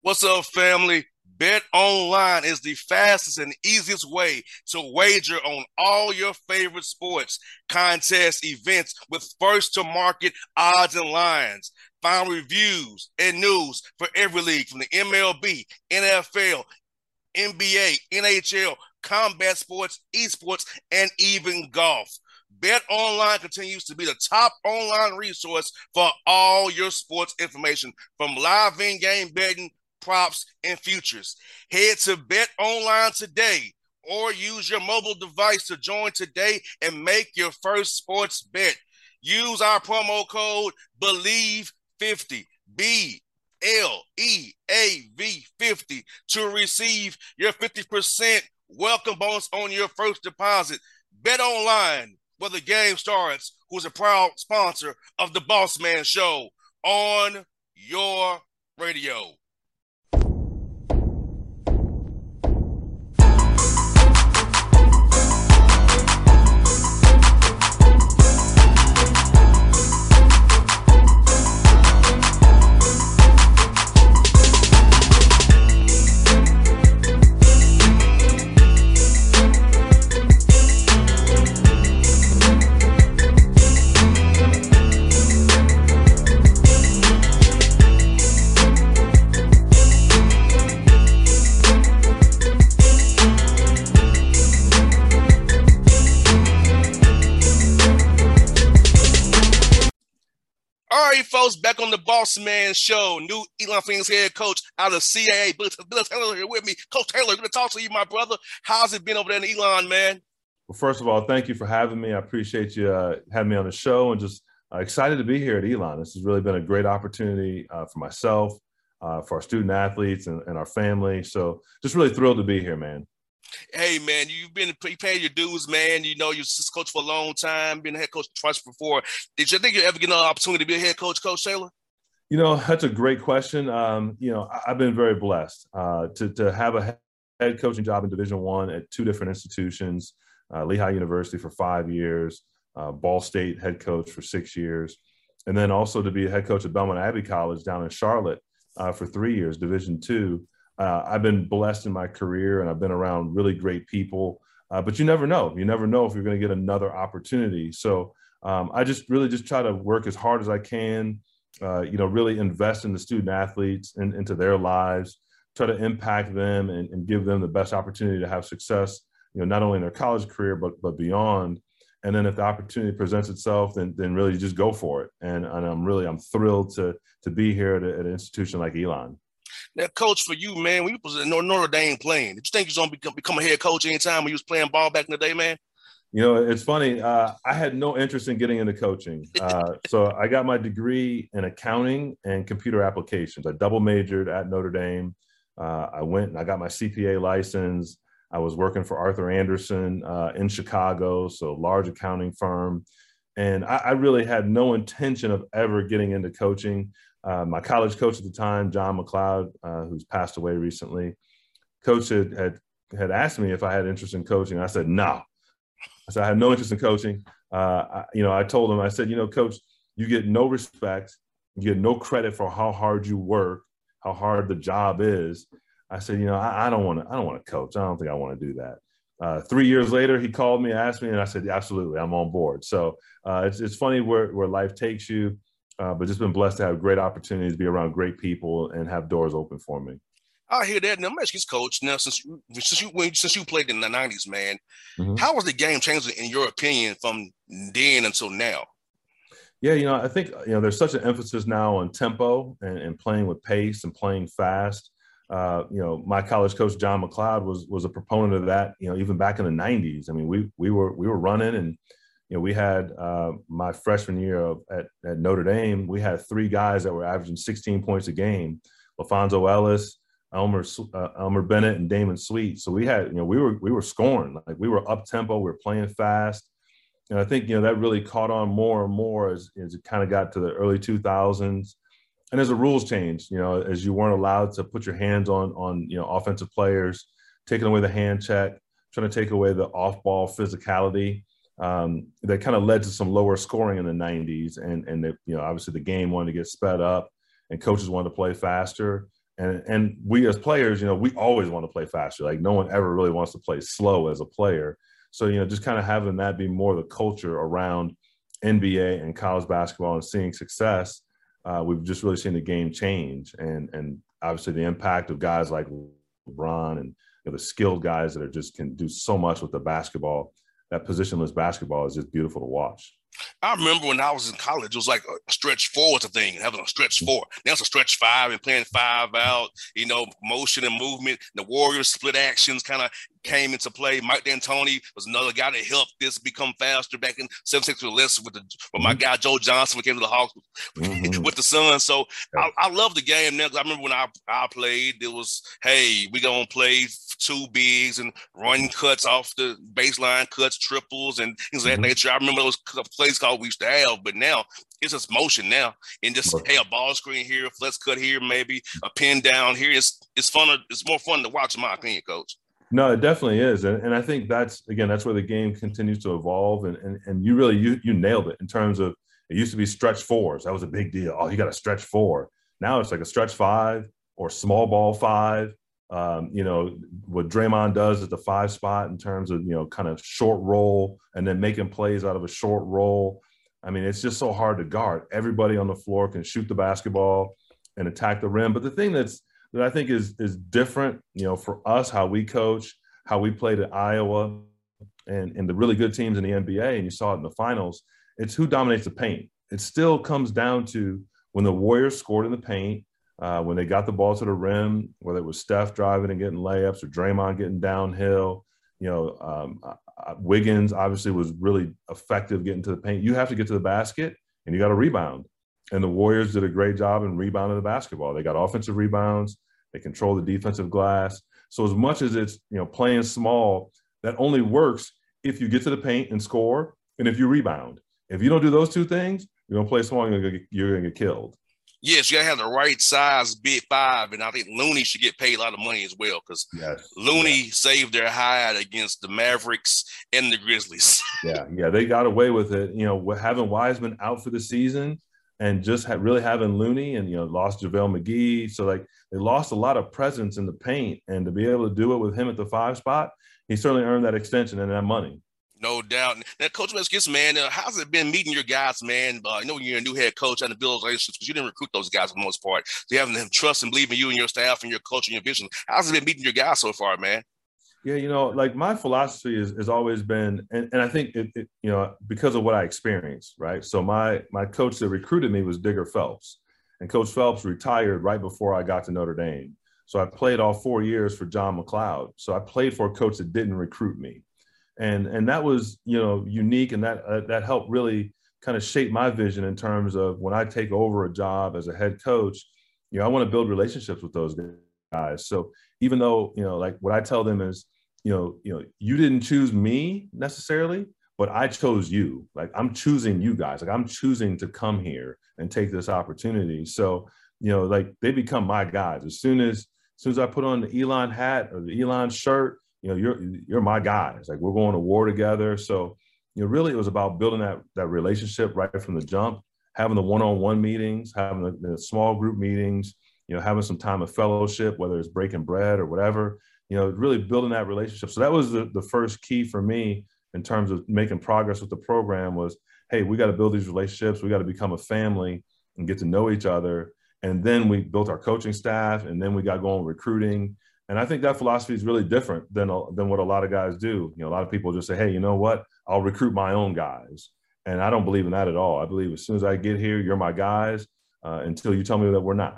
What's up, family? Bet online is the fastest and easiest way to wager on all your favorite sports, contests, events with first to market odds and lines. Find reviews and news for every league from the MLB, NFL, NBA, NHL, combat sports, esports, and even golf. Bet Online continues to be the top online resource for all your sports information, from live in-game betting, props, and futures. Head to Bet Online today or use your mobile device to join today and make your first sports bet. Use our promo code BELIEVE50, BLEAV50 to receive your 50% welcome bonus on your first deposit. Bet Online, where the game starts, who's a proud sponsor of the Boss Man Show on your radio. All right, folks, back on the Boss Man Show. New Elon Phoenix head coach out of CAA. Bill Taylor here with me. Coach Taylor, good to talk to you, my brother. How's it been over there in Elon, man? Well, first of all, thank you for having me. I appreciate you having me on the show, and just excited to be here at Elon. This has really been a great opportunity for myself, for our student athletes and our family. So just really thrilled to be here, man. Hey, man, you paying your dues, man. You know, you're assistant coach for a long time, been a head coach twice before. Did you think you ever get an opportunity to be a head coach, Coach Taylor? You know, that's a great question. I've been very blessed to have a head coaching job in Division I at two different institutions, Lehigh University for 5 years, Ball State head coach for 6 years, and then also to be a head coach at Belmont Abbey College down in Charlotte for 3 years, Division II. I've been blessed in my career, and I've been around really great people. But you never know. You never know if you're going to get another opportunity. So I just try to work as hard as I can. Really invest in the student athletes and into their lives. Try to impact them and give them the best opportunity to have success. Not only in their college career but beyond. And then if the opportunity presents itself, then really just go for it. And I'm thrilled to be here at an institution like Elon. Now, Coach, for you, man, when you was in Notre Dame playing, did you think you was going to become a head coach anytime when you was playing ball back in the day, man? It's funny. I had no interest in getting into coaching. So I got my degree in accounting and computer applications. I double majored at Notre Dame. I went and I got my CPA license. I was working for Arthur Andersen in Chicago, so large accounting firm. And I really had no intention of ever getting into coaching. My college coach at the time, John McLeod, who's passed away recently, coach had asked me if I had interest in coaching. I said, no. I said, I have no interest in coaching. I told him, I said, Coach, you get no respect. You get no credit for how hard you work, how hard the job is. I said, I don't want to coach. I don't think I want to do that. 3 years later, he called me, asked me, and I said, absolutely, I'm on board. So it's funny where life takes you. But just been blessed to have great opportunities, be around great people, and have doors open for me. I hear that. Now, I'm asking you, Coach. Now, since you played in the '90s, man, Mm-hmm. how was the game changing in your opinion from then until now? Yeah, I think there's such an emphasis now on tempo and playing with pace and playing fast. My college coach John McLeod was a proponent of that. Even back in the '90s. I mean, we were running and. We had my freshman year at Notre Dame, we had three guys that were averaging 16 points a game, LaFonso Ellis, Elmer Bennett, and Damon Sweet. So we had, we were scoring, like we were up tempo, we were playing fast. And I think, that really caught on more and more as it kind of got to the early 2000s. And as the rules changed, as you weren't allowed to put your hands on offensive players, taking away the hand check, trying to take away the off-ball physicality. That kind of led to some lower scoring in the 90s. And obviously the game wanted to get sped up and coaches wanted to play faster. And we as players, we always want to play faster. Like no one ever really wants to play slow as a player. So, just kind of having that be more the culture around NBA and college basketball and seeing success, we've just really seen the game change. And obviously the impact of guys like LeBron and the skilled guys that are just can do so much with the basketball. That positionless basketball is just beautiful to watch. I remember when I was in college, it was like a stretch four was a thing, having a stretch four. Now it's a stretch five and playing five out, motion and movement. The Warriors split actions kind of came into play. Mike D'Antoni was another guy that helped this become faster back in 76 with my guy Joe Johnson came to the Hawks with the Suns. So I love the game now because I remember when I played, it was, hey, we going to play two bigs and run cuts off the baseline cuts, triples, and things of that nature. I remember those plays called we used to have, but now it's just motion now. And just, hey, a ball screen here, a flex cut here, maybe a pin down here. It's fun. It's more fun to watch, in my opinion, Coach. No, it definitely is. And I think that's where the game continues to evolve. And you really, you nailed it in terms of, it used to be stretch fours. That was a big deal. Oh, you got a stretch four. Now it's like a stretch five or small ball five. What Draymond does at the five spot in terms of, kind of short roll and then making plays out of a short roll. I mean, it's just so hard to guard. Everybody on the floor can shoot the basketball and attack the rim. But the thing that I think is different, for us, how we coach, how we played at Iowa and the really good teams in the NBA, and you saw it in the finals, it's who dominates the paint. It still comes down to when the Warriors scored in the paint, when they got the ball to the rim, whether it was Steph driving and getting layups or Draymond getting downhill, Wiggins obviously was really effective getting to the paint. You have to get to the basket and you got to rebound. And the Warriors did a great job in rebounding the basketball. They got offensive rebounds. They control the defensive glass. So as much as it's, playing small, that only works if you get to the paint and score and if you rebound. If you don't do those two things, you're going to play small, you're going to get killed. Yes, you got to have the right size big five, and I think Looney should get paid a lot of money as well because Looney saved their hide against the Mavericks and the Grizzlies. Yeah, they got away with it. Having Wiseman out for the season and just really having Looney and, lost JaVale McGee. So, they lost a lot of presence in the paint, and to be able to do it with him at the five spot, he certainly earned that extension and that money. No doubt. Now, Coach Westgis, man, how's it been meeting your guys, man? I know you're a new head coach and to build relationships because you didn't recruit those guys for the most part. So you having them trust and believe in you and your staff and your culture and your vision. How's it been meeting your guys so far, man? Yeah, my philosophy has always been, and I think it because of what I experienced, right? So my coach that recruited me was Digger Phelps, and Coach Phelps retired right before I got to Notre Dame. So I played all 4 years for John McLeod. So I played for a coach that didn't recruit me. And that was, unique. And that helped really kind of shape my vision in terms of when I take over a job as a head coach, I want to build relationships with those guys. So even though, what I tell them is, you didn't choose me necessarily, but I chose you. I'm choosing you guys. I'm choosing to come here and take this opportunity. So, they become my guys. As soon as I put on the Elon hat or the Elon shirt, you're my guys. We're going to war together. So, really it was about building that relationship right from the jump, having the one-on-one meetings, having the small group meetings, having some time of fellowship, whether it's breaking bread or whatever, really building that relationship. So that was the first key for me in terms of making progress with the program was, hey, we got to build these relationships. We got to become a family and get to know each other. And then we built our coaching staff, and then we got going recruiting. And I think that philosophy is really different than what a lot of guys do. A lot of people just say, hey, you know what? I'll recruit my own guys. And I don't believe in that at all. I believe as soon as I get here, you're my guys until you tell me that we're not.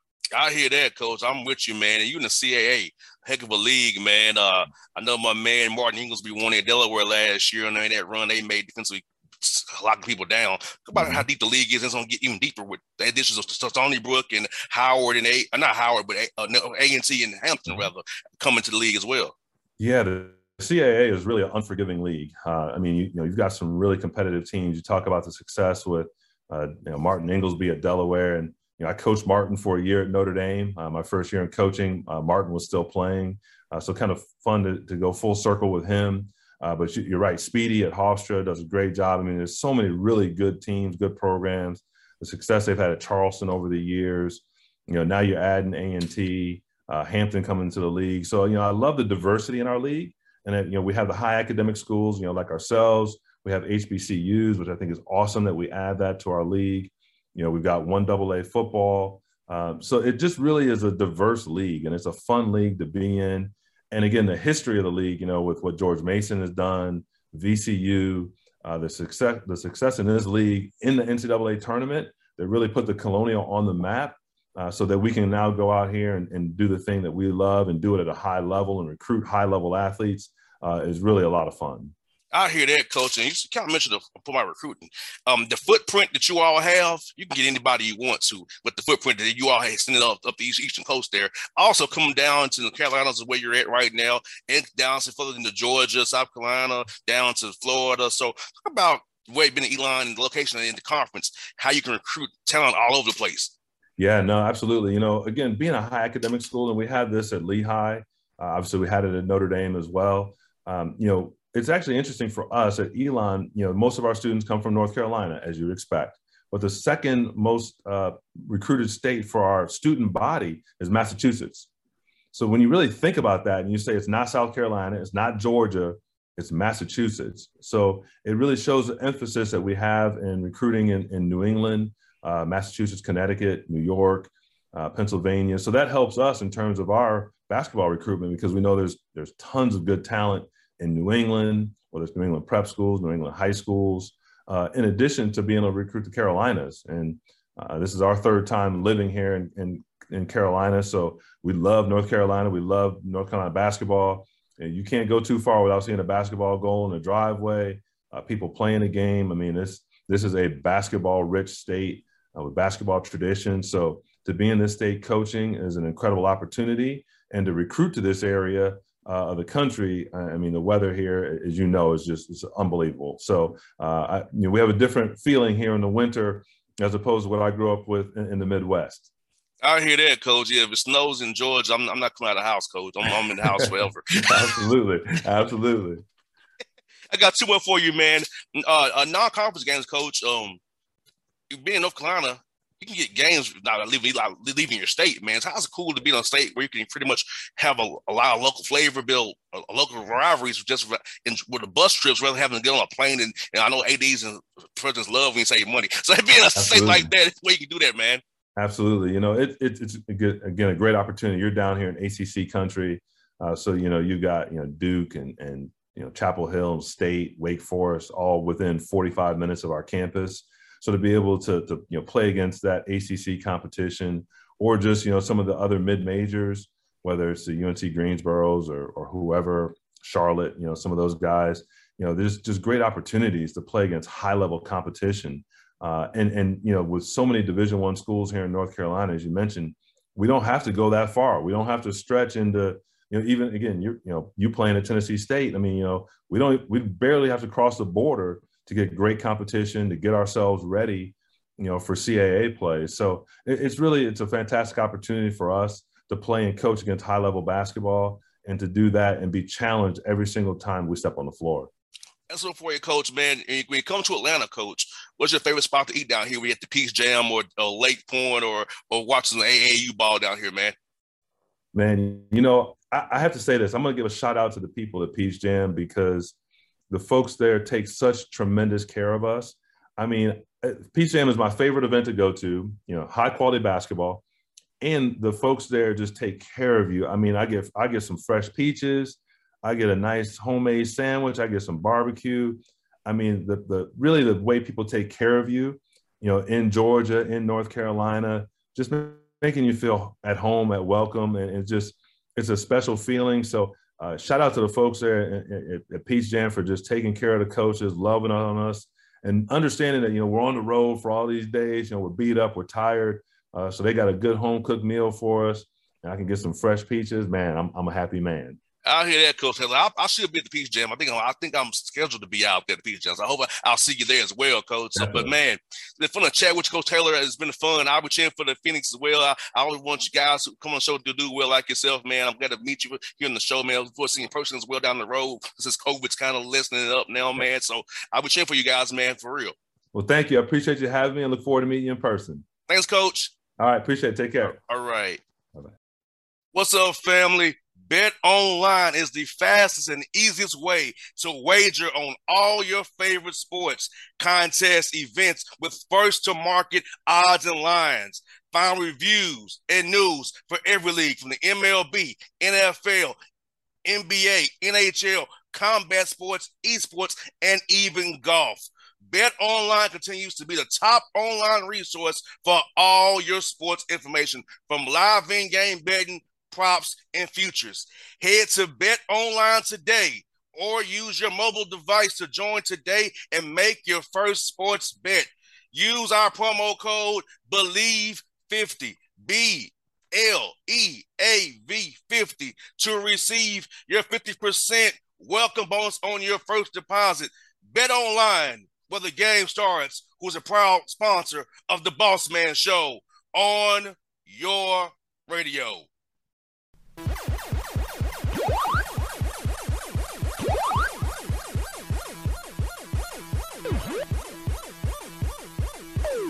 I hear that, Coach. I'm with you, man. And you in the CAA, heck of a league, man. I know my man Martin Inglesby won in Delaware last year, and in that run they made defensively locking people down. Think about how deep the league is. It's going to get even deeper with the additions of Stony Brook and Howard and not Howard, but A&T and Hampton rather coming to the league as well. Yeah, the CAA is really an unforgiving league. You've got some really competitive teams. You talk about the success with Martin Inglesby at Delaware, and I coached Martin for a year at Notre Dame. My first year in coaching, Martin was still playing, so kind of fun to go full circle with him. But you're right. Speedy at Hofstra does a great job. There's so many really good teams, good programs, the success they've had at Charleston over the years. Now you're adding A&T, Hampton coming to the league. So, I love the diversity in our league. And, we have the high academic schools, like ourselves. We have HBCUs, which I think is awesome that we add that to our league. We've got 1AA football. So it just really is a diverse league, and it's a fun league to be in. And again, the history of the league, with what George Mason has done, VCU, the success in this league in the NCAA tournament that really put the Colonial on the map, so that we can now go out here and do the thing that we love and do it at a high level and recruit high-level athletes is really a lot of fun. I hear that, Coach, and you kind of mentioned for my recruiting. The footprint that you all have, you can get anybody you want to, but the footprint that you all have extended up the Eastern Coast there. Also coming down to the Carolinas is where you're at right now, and down to further into Georgia, South Carolina, down to Florida. So talk about where you've been at Elon and the location in the conference, how you can recruit talent all over the place. Yeah, no, absolutely. Again, being a high academic school, and we had this at Lehigh, obviously we had it at Notre Dame as well. It's actually interesting for us at Elon, most of our students come from North Carolina, as you would expect. But the second most recruited state for our student body is Massachusetts. So when you really think about that and you say it's not South Carolina, it's not Georgia, it's Massachusetts. So it really shows the emphasis that we have in recruiting in New England, Massachusetts, Connecticut, New York, Pennsylvania. So that helps us in terms of our basketball recruitment, because we know there's tons of good talent in New England, whether it's New England prep schools, New England high schools, in addition to being able to recruit the Carolinas. And this is our third time living here in Carolina. So we love North Carolina. We love North Carolina basketball. And you can't go too far without seeing a basketball goal in the driveway, people playing the game. I mean, this is a basketball-rich state with basketball tradition. So to be in this state coaching is an incredible opportunity. And to recruit to this area of the country, I mean, the weather here, as you know, it's unbelievable. So we have a different feeling here in the winter as opposed to what I grew up with in the Midwest. I hear that, Coach. Yeah, if it snows in Georgia, I'm not coming out of the house, Coach. I'm in the house forever. Absolutely. I got two more for you, man. Non-conference games, Coach. You being in North Carolina, you can get games without leaving your state, man. So how's it cool to be in a state where you can pretty much have a lot of local flavor, build local rivalries just with the bus trips rather than having to get on a plane. And I know ADs and presidents love when you save money. So being in a state like that, it's where you can do that, man. Absolutely. It's a great opportunity. You're down here in ACC country. So, you've got, Duke and Chapel Hill, State, Wake Forest, all within 45 minutes of our campus. So to be able to play against that ACC competition, or just, some of the other mid-majors, whether it's the UNC Greensboros or whoever, Charlotte, some of those guys, there's just great opportunities to play against high-level competition. And with so many Division I schools here in North Carolina, as you mentioned, we don't have to go that far. We don't have to stretch into, even again, you playing at Tennessee State. I mean, we barely have to cross the border to get great competition, to get ourselves ready, for CAA play. So it's a fantastic opportunity for us to play and coach against high-level basketball, and to do that and be challenged every single time we step on the floor. That's what for you, Coach, man. When you come to Atlanta, Coach, what's your favorite spot to eat down here? We at the Peach Jam or Lake Point or watching the AAU ball down here, man? Man, I have to say this. I'm going to give a shout out to the people at Peach Jam, because the folks there take such tremendous care of us. I mean, Peach Jam is my favorite event to go to, high quality basketball, and the folks there just take care of you. I mean, I get some fresh peaches. I get a nice homemade sandwich. I get some barbecue. I mean, the way people take care of you, in Georgia, in North Carolina, just making you feel at home, at welcome. And it's a special feeling. So shout out to the folks there at Peach Jam for just taking care of the coaches, loving on us, and understanding that, we're on the road for all these days. We're beat up, we're tired. So they got a good home cooked meal for us, and I can get some fresh peaches. Man, I'm a happy man. I hear that, Coach Taylor. I should be at the Peach Jam. I think I'm scheduled to be out there at the Peach Jam. So I hope I'll see you there as well, Coach. So, but man, it's fun to chat with you, Coach Taylor. It's been fun. I'll be cheering for the Phoenix as well. I always want you guys who come on the show to do well like yourself, man. I'm glad to meet you here on the show, man. Before seeing you in person as well down the road, since COVID's kind of lessening it up now, man. So I'll be cheering for you guys, man, for real. Well, thank you. I appreciate you having me, and look forward to meeting you in person. Thanks, Coach. All right. Appreciate it. Take care. All right. Bye-bye. What's up, family? Bet Online is the fastest and easiest way to wager on all your favorite sports, contests, events with first to market odds and lines. Find reviews and news for every league from the MLB, NFL, NBA, NHL, combat sports, esports, and even golf. Bet Online continues to be the top online resource for all your sports information, from live in-game betting, props, and futures. Head to Bet Online today or use your mobile device to join today and make your first sports bet. Use our promo code BELIEVE50, BLEAV50, to receive your 50% welcome bonus on your first deposit. Bet Online, where the game starts, who's a proud sponsor of the Boss Man Show on your radio.